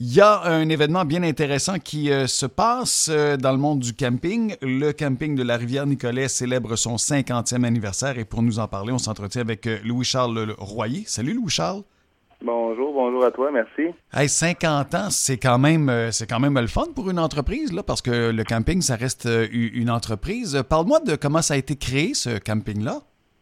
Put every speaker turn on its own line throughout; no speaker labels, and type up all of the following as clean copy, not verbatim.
Il y a un événement bien intéressant qui se passe dans le monde du camping. Le camping de la Rivière-Nicolet célèbre son 50e anniversaire et pour nous en parler, on s'entretient avec Louis-Charles Royer. Salut Louis-Charles.
Bonjour, bonjour à toi, merci.
Hey, 50 ans, c'est quand même le fun pour une entreprise, là, parce que le camping, ça reste une entreprise. Parle-moi de comment ça a été créé, ce camping-là.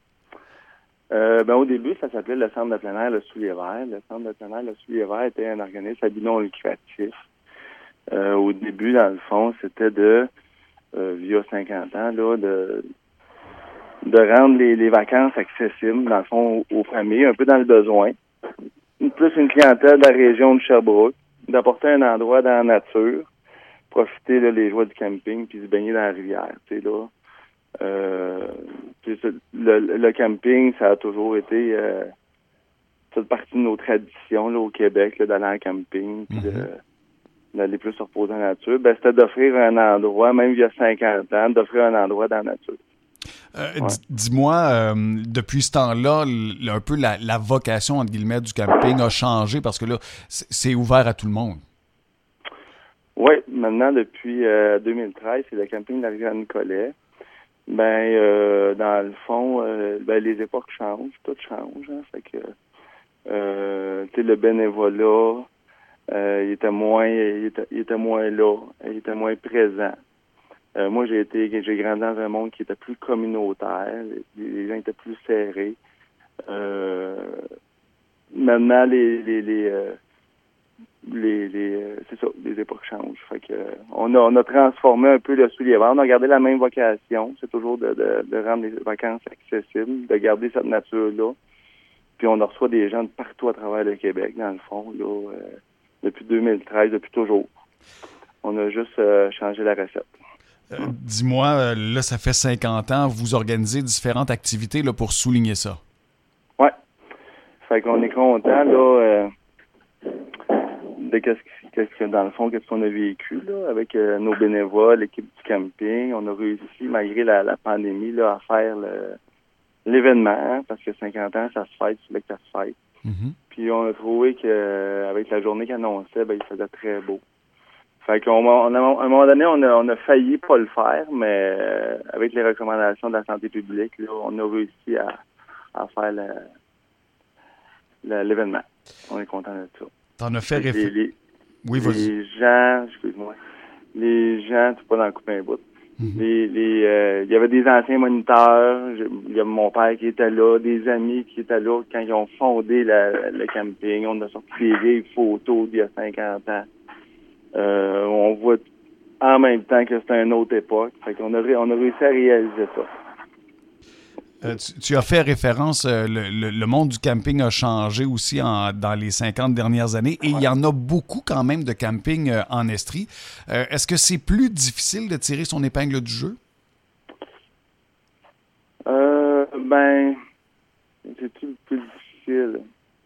Au début, ça s'appelait le Centre de plein air Le Soulier Vert. Le Centre de plein air Le Soulier Vert était un organisme à but non lucratif. Au début, dans le fond, c'était via 50 ans, là, de rendre les vacances accessibles, dans le fond, aux familles, un peu dans le besoin. Plus une clientèle de la région de Sherbrooke, d'apporter un endroit dans la nature, profiter là, les joies du camping, puis se baigner dans la rivière, tu sais, là. Le camping, ça a toujours été toute partie de nos traditions là, au Québec, là, d'aller en camping, puis d'aller plus se reposer dans la nature. C'était d'offrir un endroit, même il y a 50 ans, d'offrir un endroit dans la nature. Ouais.
Dis-moi, depuis ce temps-là, un peu la vocation, entre guillemets, du camping a changé parce que là, c'est ouvert à tout le monde.
Oui, maintenant, depuis 2013, c'est le camping de la Rivière-Nicolet. Dans le fond, les époques changent, tout change. Hein, fait que, tu sais, le bénévolat, il était moins là, il était moins présent. Moi, j'ai grandi dans un monde qui était plus communautaire, les gens étaient plus serrés. Maintenant, c'est ça, les époques changent. Fait que, on a transformé un peu le soulier vert. On a gardé la même vocation. C'est toujours de rendre les vacances accessibles, de garder cette nature-là. Puis on reçoit des gens de partout à travers le Québec, dans le fond, là, depuis 2013, depuis toujours. On a juste changé la recette.
Dis-moi, là, ça fait 50 ans, vous organisez différentes activités là, pour souligner ça.
Ouais. Fait qu'on est content, là, de qu'est-ce qu'on a vécu là avec nos bénévoles, l'équipe du camping. On a réussi, malgré la pandémie, là, à faire l'événement, hein, parce que 50 ans, ça se fête, c'est là que ça se fête.
Mm-hmm.
Puis on a trouvé qu'avec la journée qu'il annonçait, il faisait très beau. Fait qu'à un moment donné, on a failli pas le faire, mais avec les recommandations de la santé publique, là, on a réussi à faire l'événement. On est content de ça.
T'en as fait Oui, vas-y.
Les gens, excuse-moi, les gens, tu peux pas dans le couper un bout.
Mm-hmm.
Il y avait des anciens moniteurs, il y a mon père qui était là, des amis qui étaient là quand ils ont fondé le camping. On a sorti des vieilles photos d'il y a 50 ans. On voit en même temps que c'était une autre époque. Fait qu'on on a réussi à réaliser ça.
Tu as fait référence, le monde du camping a changé aussi dans les 50 dernières années et il y en a beaucoup quand même de camping en Estrie. Est-ce que c'est plus difficile de tirer son épingle du jeu?
C'est plus difficile.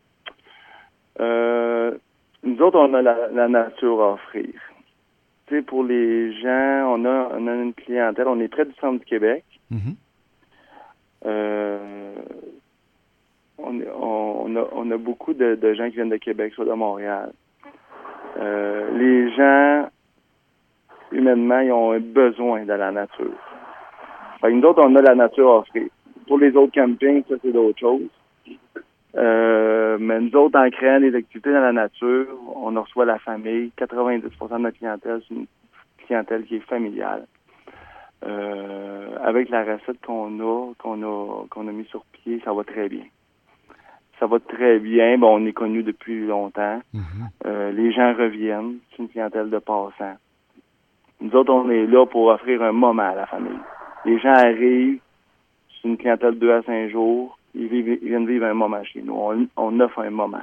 Nous autres, on a la nature à offrir. Tu sais, pour les gens, on a une clientèle. On est près du centre du Québec.
Mm-hmm.
On a beaucoup de gens qui viennent de Québec, soit de Montréal. Les gens, humainement, ils ont un besoin de la nature. Fait que nous autres, on a la nature à offrir. Pour les autres campings, ça, c'est d'autres choses. Mais nous autres, en créant des activités dans la nature, on reçoit la famille. 90% de notre clientèle, c'est une clientèle qui est familiale. Avec la recette qu'on a mis sur pied, ça va très bien. Ça va très bien. Bon, on est connu depuis longtemps.
Mm-hmm.
Les gens reviennent. C'est une clientèle de passants. Nous autres, on est là pour offrir un moment à la famille. Les gens arrivent, c'est une clientèle de 2 à 5 jours. Ils viennent vivre un moment chez nous. On offre un moment.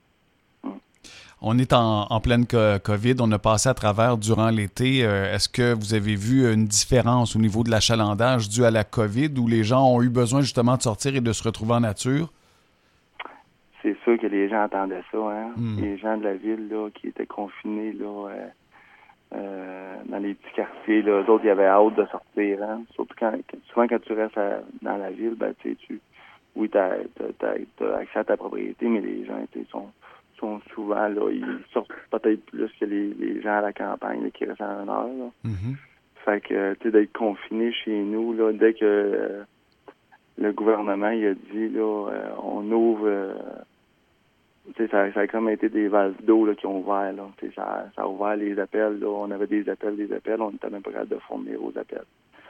On est en pleine COVID. On a passé à travers durant l'été. Est-ce que vous avez vu une différence au niveau de l'achalandage dû à la COVID où les gens ont eu besoin justement de sortir et de se retrouver en nature?
C'est sûr que les gens attendaient ça, hein?
Mm.
Les gens de la ville là, qui étaient confinés là, dans les petits quartiers, là, eux autres, ils avaient hâte de sortir. Hein? Surtout souvent quand tu restes dans la ville, oui, t'as accès à ta propriété, mais les gens sont sont souvent, là, ils sortent peut-être plus que les gens à la campagne, là, qui restent à 1 heure, là.
Mhm.
Fait que, tu sais, d'être confiné chez nous, là, dès que le gouvernement, il a dit, là, on ouvre, tu sais, ça a comme été des vases d'eau, là, qui ont ouvert, là. Tu sais, ça a ouvert les appels, là. On avait des appels, on était même pas capable de fournir aux appels.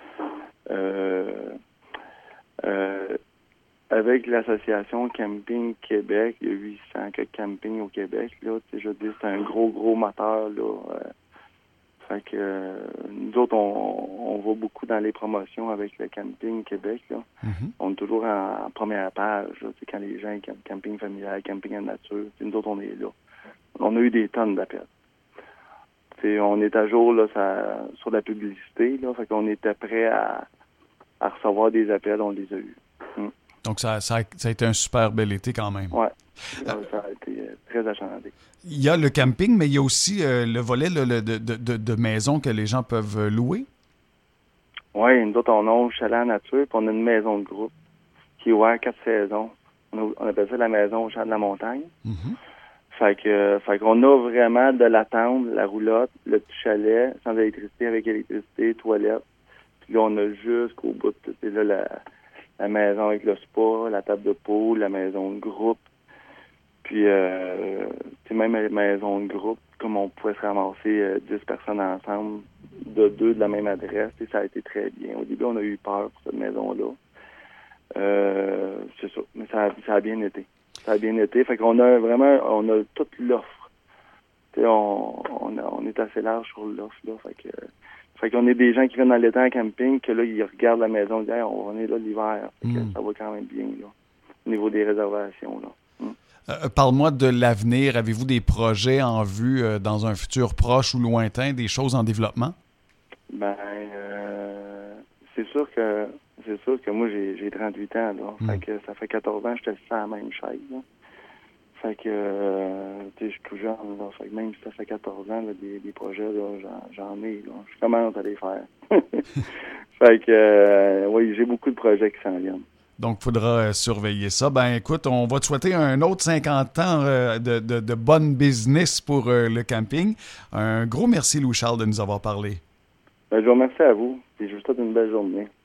Avec l'association Camping Québec, il y a 800 que campings au Québec, là. Tu sais, je veux dire, c'est un gros moteur, là. Fait que nous autres, on va beaucoup dans les promotions avec le Camping Québec, là.
Mhm.
On est toujours en première page, là, tu sais, quand les gens, camping familial, camping en nature, tu sais, nous autres, on est là. On a eu des tonnes d'appels. Tu sais, on est à jour là, sur la publicité, là, fait qu'on était prêt à recevoir des appels, on les a eus.
Donc, ça a été un super bel été quand même.
Oui, ça a été très achalandé.
Il y a le camping, mais il y a aussi le volet là, de maisons que les gens peuvent louer.
Oui, nous autres, on a un chalet en nature, puis on a une maison de groupe qui est ouverte 4 saisons. On appelle ça la maison au champ de la montagne.
Mhm.
Fait qu'on a vraiment de la tente, la roulotte, le petit chalet, sans électricité, avec électricité, toilette. Puis là, on a jusqu'au bout, c'est là la maison avec le spa, la table de poule, la maison de groupe. Puis, c'est même la maison de groupe, comme on pouvait se ramasser 10 personnes ensemble, de 2 de la même adresse, et ça a été très bien. Au début, on a eu peur pour cette maison-là. C'est ça, mais ça a bien été. Ça a bien été, fait qu'on a on a toute l'offre. Tu sais, on est assez large sur l'offre, là, fait qu'on est des gens qui viennent dans l'été en camping, que là, ils regardent la maison, ils disent hey, on est là l'hiver. Fait que ça va quand même bien, là, au niveau des réservations, là.
Parle-moi de l'avenir. Avez-vous des projets en vue dans un futur proche ou lointain, des choses en développement?
Ben, c'est sûr que moi, j'ai 38 ans, là. Fait que ça fait 14 ans que je suis assis à la même chaise, là. Fait que, tu sais, je suis tout jeune, là. Fait que même si ça fait 14 ans, là, des projets, là, j'en ai, là. Je commence à les faire. Fait que, oui, j'ai beaucoup de projets qui s'en viennent.
Donc, il faudra surveiller ça. Ben, écoute, on va te souhaiter un autre 50 ans de bonne business pour le camping. Un gros merci, Louis-Charles, de nous avoir parlé.
Ben, je vous remercie à vous, et je vous souhaite une belle journée.